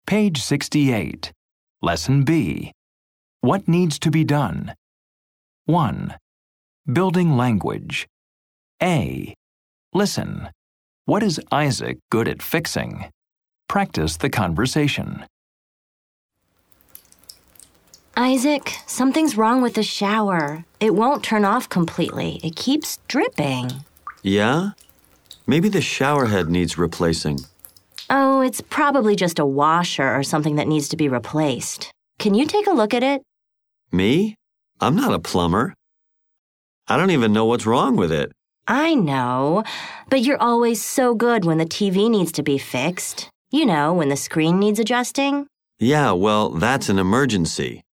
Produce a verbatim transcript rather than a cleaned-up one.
Page sixty-eight. Lesson B. What needs to be done? one. Building language. A. Listen. What is Isaac good at fixing? Practice the conversation. Isaac, something's wrong with the shower. It won't turn off completely. It keeps dripping. Yeah? Maybe the shower head needs replacing. Oh, it's probably just a washer or something that needs to be replaced. Can you take a look at it? Me? I'm not a plumber. I don't even know what's wrong with it. I know, but you're always so good when the T V needs to be fixed. You know, when the screen needs adjusting. Yeah, well, that's an emergency.